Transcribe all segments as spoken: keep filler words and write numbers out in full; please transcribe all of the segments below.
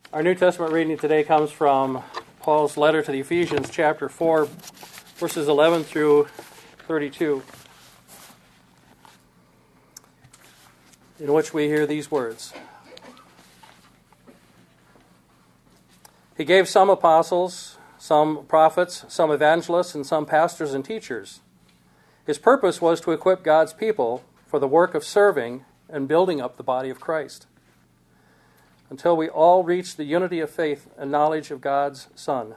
Our New Testament reading today comes from Paul's letter to the Ephesians, chapter four, verses eleven through thirty-two, in which we hear these words. He gave some apostles, some prophets, some evangelists, and some pastors and teachers. His purpose was to equip God's people for the work of serving and building up the body of Christ, until we all reach the unity of faith and knowledge of God's Son.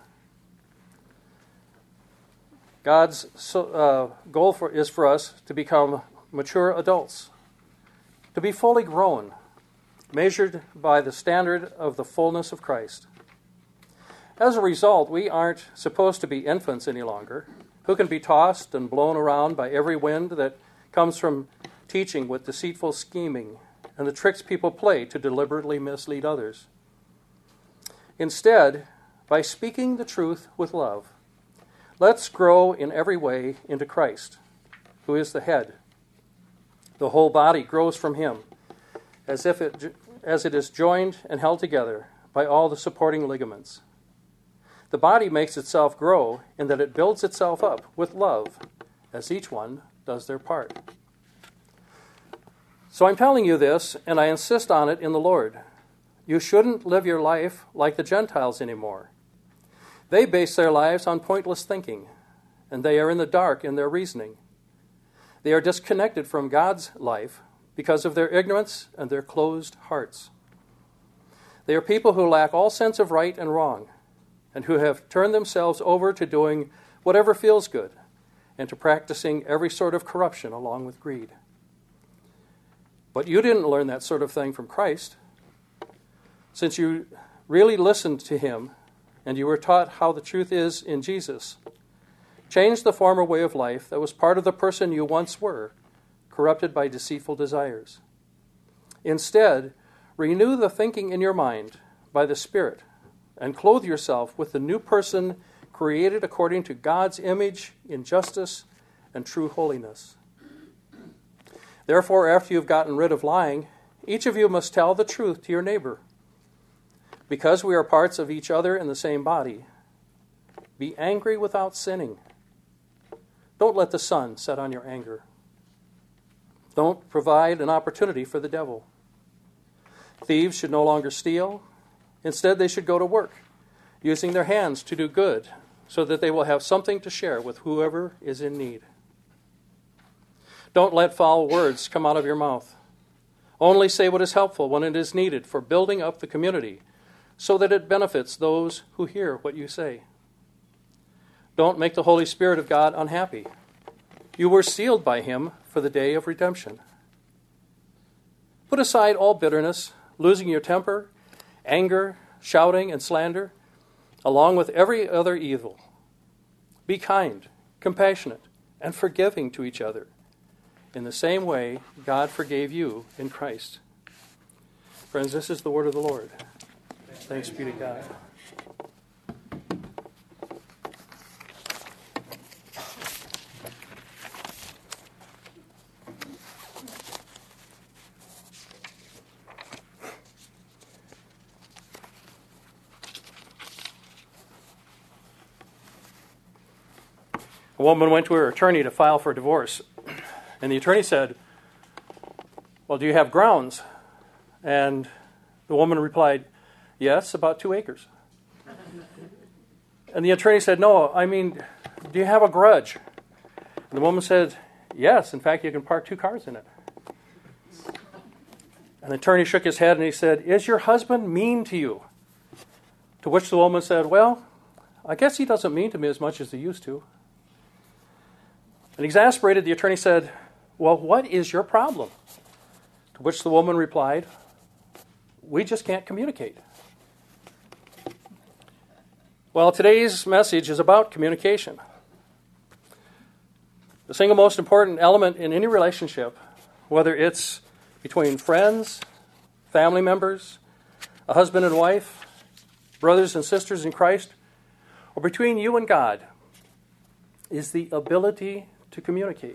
God's uh, goal for, is for us to become mature adults, to be fully grown, measured by the standard of the fullness of Christ. As a result, we aren't supposed to be infants any longer, who can be tossed and blown around by every wind that comes from teaching with deceitful scheming and the tricks people play to deliberately mislead others. Instead, by speaking the truth with love, let's grow in every way into Christ, who is the head. The whole body grows from him, as if it as it is joined and held together by all the supporting ligaments. The body makes itself grow in that it builds itself up with love, as each one does their part. So I'm telling you this, and I insist on it in the Lord. You shouldn't live your life like the Gentiles anymore. They base their lives on pointless thinking, and they are in the dark in their reasoning. They are disconnected from God's life because of their ignorance and their closed hearts. They are people who lack all sense of right and wrong, and who have turned themselves over to doing whatever feels good, and to practicing every sort of corruption along with greed. But you didn't learn that sort of thing from Christ. Since you really listened to him and you were taught how the truth is in Jesus, change the former way of life that was part of the person you once were, corrupted by deceitful desires. Instead, renew the thinking in your mind by the Spirit and clothe yourself with the new person created according to God's image in justice and true holiness. Therefore, after you've gotten rid of lying, each of you must tell the truth to your neighbor. Because we are parts of each other in the same body, be angry without sinning. Don't let the sun set on your anger. Don't provide an opportunity for the devil. Thieves should no longer steal. Instead, they should go to work, using their hands to do good, so that they will have something to share with whoever is in need. Don't let foul words come out of your mouth. Only say what is helpful when it is needed for building up the community, so that it benefits those who hear what you say. Don't make the Holy Spirit of God unhappy. You were sealed by him for the day of redemption. Put aside all bitterness, losing your temper, anger, shouting, and slander, along with every other evil. Be kind, compassionate, and forgiving to each other, in the same way God forgave you in Christ. Friends, this is the word of the Lord. Thanks be to God. A woman went to her attorney to file for divorce. And the attorney said, well, do you have grounds? And the woman replied, yes, about two acres. And the attorney said, no, I mean, do you have a grudge? And the woman said, yes, in fact, you can park two cars in it. And the attorney shook his head and he said, is your husband mean to you? To which the woman said, well, I guess he doesn't mean to me as much as he used to. And exasperated, the attorney said, well, what is your problem? To which the woman replied, we just can't communicate. Well, today's message is about communication. The single most important element in any relationship, whether it's between friends, family members, a husband and wife, brothers and sisters in Christ, or between you and God, is the ability to communicate.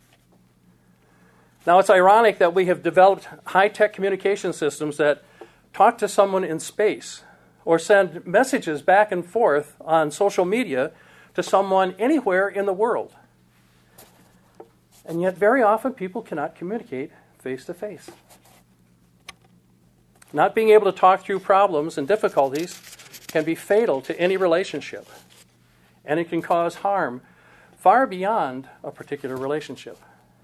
Now, it's ironic that we have developed high-tech communication systems that talk to someone in space or send messages back and forth on social media to someone anywhere in the world. And yet very often people cannot communicate face to face. Not being able to talk through problems and difficulties can be fatal to any relationship, and it can cause harm far beyond a particular relationship.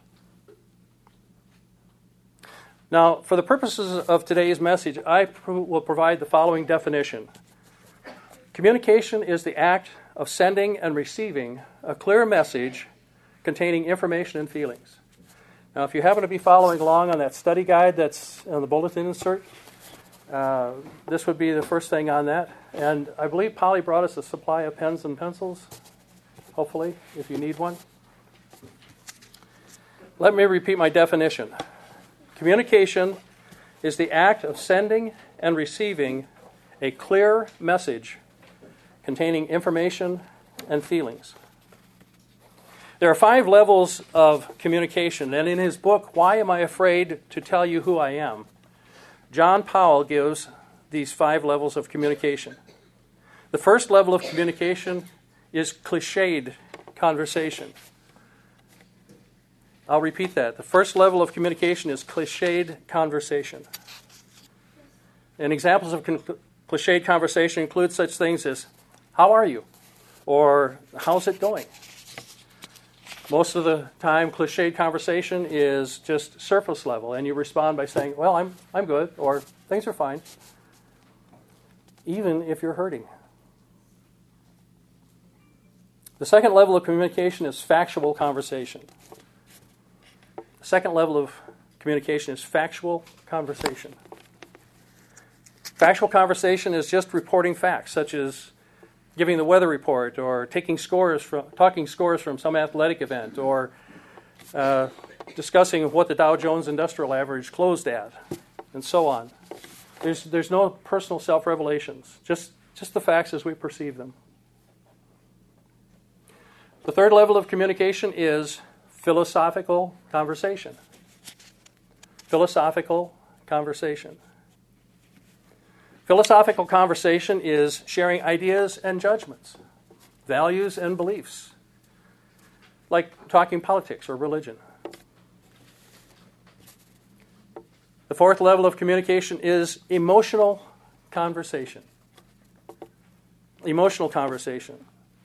Now, for the purposes of today's message, I will provide the following definition. Communication is the act of sending and receiving a clear message containing information and feelings. Now, if you happen to be following along on that study guide that's on the bulletin insert, uh, this would be the first thing on that. And I believe Polly brought us a supply of pens and pencils, hopefully, if you need one. Let me repeat my definition. Communication is the act of sending and receiving a clear message containing information and feelings. There are five levels of communication, and in his book, Why Am I Afraid to Tell You Who I Am?, John Powell gives these five levels of communication. The first level of communication is cliched conversation. I'll repeat that. The first level of communication is cliched conversation. And examples of con- cliched conversation include such things as, how are you? Or, how's it going? Most of the time, cliched conversation is just surface level, and you respond by saying, well, I'm I'm good, or things are fine, even if you're hurting. The second level of communication is factual conversation. The second level of communication is factual conversation. Factual conversation is just reporting facts, such as giving the weather report, or taking scores from talking scores from some athletic event, or uh, discussing what the Dow Jones Industrial Average closed at, and so on. There's there's no personal self-revelations, just just the facts as we perceive them. The third level of communication is philosophical conversation. Philosophical conversation. Philosophical conversation is sharing ideas and judgments, values and beliefs, like talking politics or religion. The fourth level of communication is emotional conversation. Emotional conversation.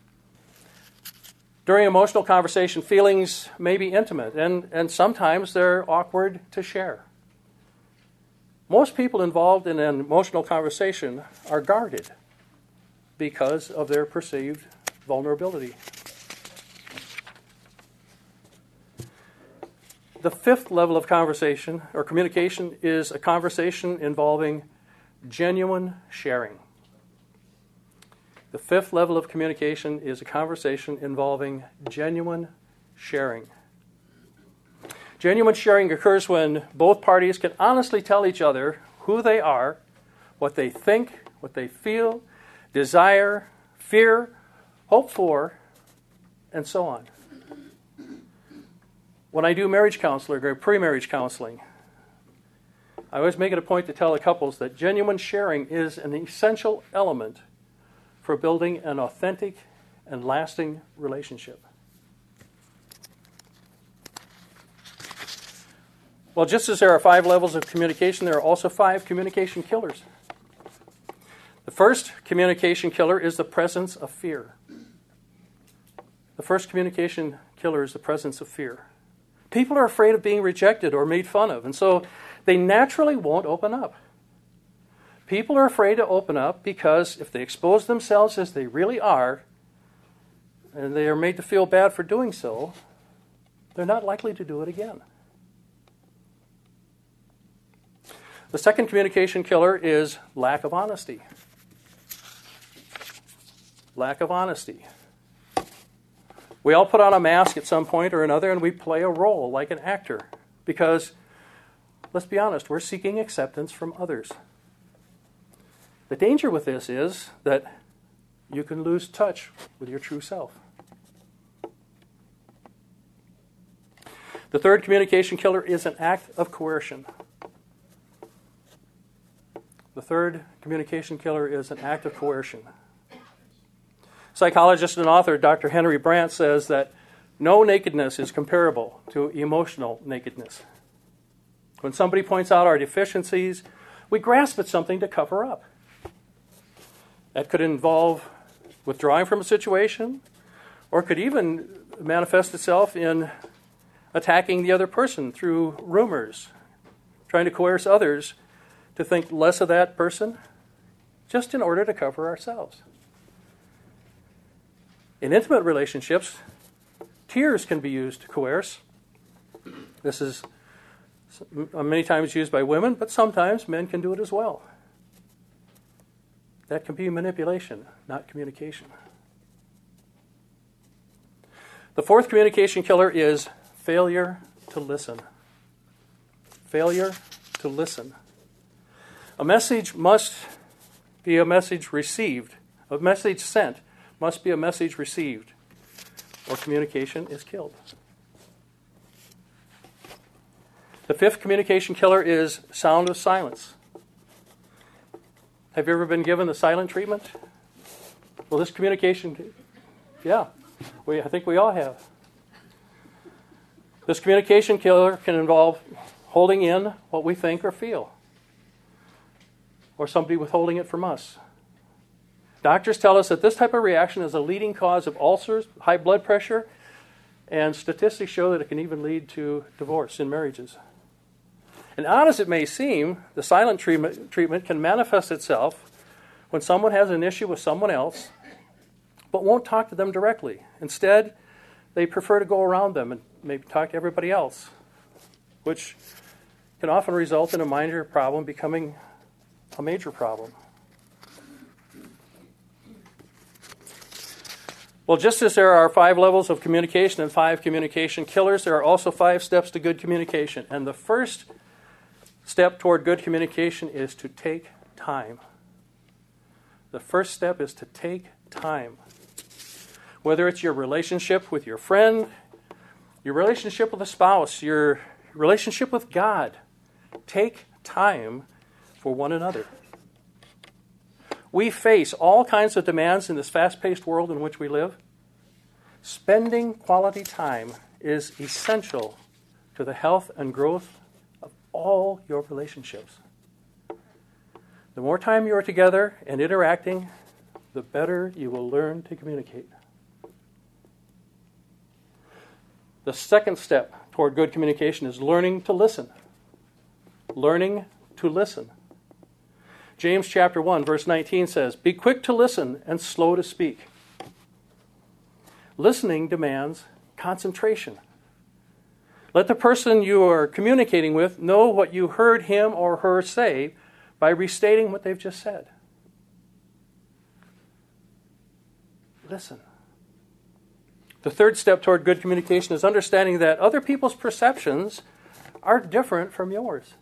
During emotional conversation, feelings may be intimate, and, and sometimes they're awkward to share. Most people involved in an emotional conversation are guarded because of their perceived vulnerability. The fifth level of conversation or communication is a conversation involving genuine sharing. The fifth level of communication is a conversation involving genuine sharing. Genuine sharing occurs when both parties can honestly tell each other who they are, what they think, what they feel, desire, fear, hope for, and so on. When I do marriage counseling or pre-marriage counseling, I always make it a point to tell the couples that genuine sharing is an essential element for building an authentic and lasting relationship. Well, just as there are five levels of communication, there are also five communication killers. The first communication killer is the presence of fear. The first communication killer is the presence of fear. People are afraid of being rejected or made fun of, and so they naturally won't open up. People are afraid to open up because if they expose themselves as they really are, and they are made to feel bad for doing so, they're not likely to do it again. The second communication killer is lack of honesty. Lack of honesty. We all put on a mask at some point or another, and we play a role like an actor because, let's be honest, we're seeking acceptance from others. The danger with this is that you can lose touch with your true self. The third communication killer is an act of coercion. The third communication killer is an act of coercion. Psychologist and author Doctor Henry Brandt says that no nakedness is comparable to emotional nakedness. When somebody points out our deficiencies, we grasp at something to cover up. That could involve withdrawing from a situation, or could even manifest itself in attacking the other person through rumors, trying to coerce others to think less of that person, just in order to cover ourselves. In intimate relationships, tears can be used to coerce. This is many times used by women, but sometimes men can do it as well. That can be manipulation, not communication. The fourth communication killer is failure to listen. Failure to listen. A message must be a message received. A message sent must be a message received, or communication is killed. The fifth communication killer is sound of silence. Have you ever been given the silent treatment? Well, this communication, yeah, we, I think we all have. This communication killer can involve holding in what we think or feel, or somebody withholding it from us. Doctors tell us that this type of reaction is a leading cause of ulcers, high blood pressure, and statistics show that it can even lead to divorce in marriages. And odd as it may seem, the silent treatment, treatment can manifest itself when someone has an issue with someone else, but won't talk to them directly. Instead, they prefer to go around them and maybe talk to everybody else, which can often result in a minor problem becoming a major problem. Well, just as there are five levels of communication and five communication killers, there are also five steps to good communication. And the first step toward good communication is to take time. The first step is to take time. Whether it's your relationship with your friend, your relationship with a spouse, your relationship with God, take time for one another. We face all kinds of demands in this fast-paced world in which we live. Spending quality time is essential to the health and growth of all your relationships. The more time you are together and interacting, the better you will learn to communicate. The second step toward good communication is learning to listen. Learning to listen. James chapter one, verse nineteen says, "Be quick to listen and slow to speak." Listening demands concentration. Let the person you are communicating with know what you heard him or her say by restating what they've just said. Listen. The third step toward good communication is understanding that other people's perceptions are different from yours.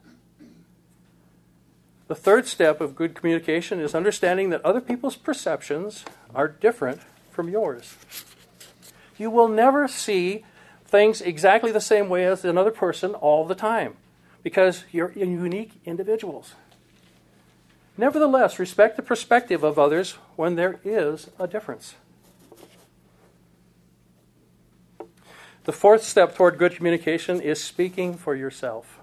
The third step of good communication is understanding that other people's perceptions are different from yours. You will never see things exactly the same way as another person all the time, because you're unique individuals. Nevertheless, respect the perspective of others when there is a difference. The fourth step toward good communication is speaking for yourself.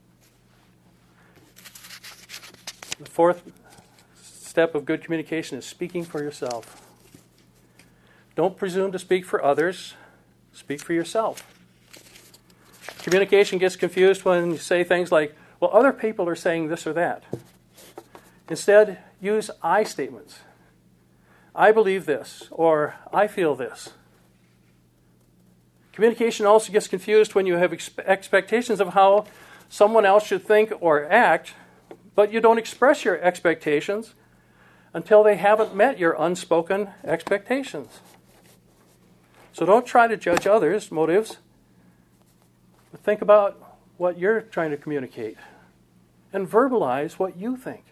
The fourth step of good communication is speaking for yourself. Don't presume to speak for others. Speak for yourself. Communication gets confused when you say things like, well, other people are saying this or that. Instead, use I statements. I believe this, or I feel this. Communication also gets confused when you have ex- expectations of how someone else should think or act, but you don't express your expectations until they haven't met your unspoken expectations. So don't try to judge others' motives, but think about what you're trying to communicate and verbalize what you think.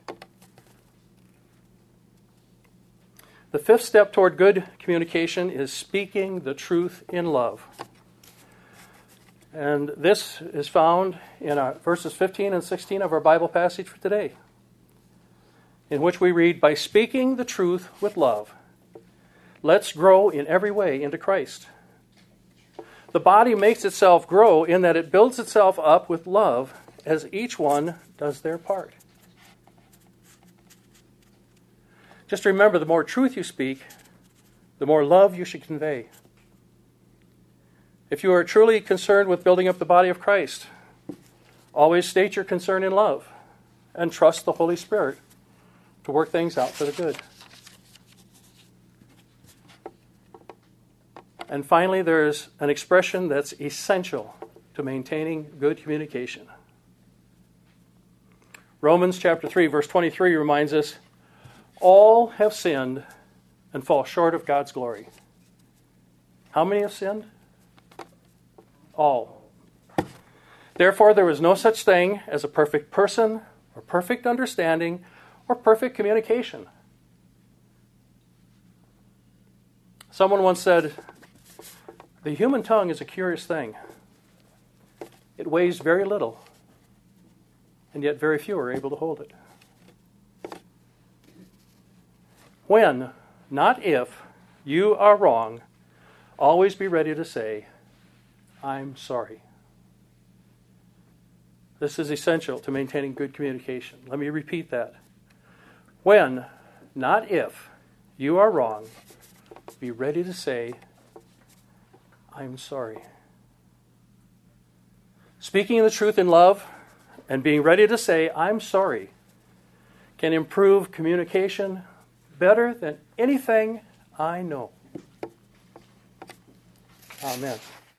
The fifth step toward good communication is speaking the truth in love. And this is found in our verses fifteen and sixteen of our Bible passage for today. in which we read, "By speaking the truth with love, let's grow in every way into Christ." The body makes itself grow in that it builds itself up with love as each one does their part. Just remember, the more truth you speak, the more love you should convey. If you are truly concerned with building up the body of Christ, always state your concern in love and trust the Holy Spirit to work things out for the good. And finally, there's an expression that's essential to maintaining good communication. Romans chapter three, verse twenty-three reminds us, all have sinned and fall short of God's glory. How many have sinned? All. Therefore, there is no such thing as a perfect person or perfect understanding or perfect communication. Someone once said, the human tongue is a curious thing. It weighs very little, and yet very few are able to hold it. When, not if, you are wrong, always be ready to say, I'm sorry. This is essential to maintaining good communication. Let me repeat that. When, not if, you are wrong, be ready to say, I'm sorry. Speaking the truth in love and being ready to say, I'm sorry, can improve communication better than anything I know. Amen.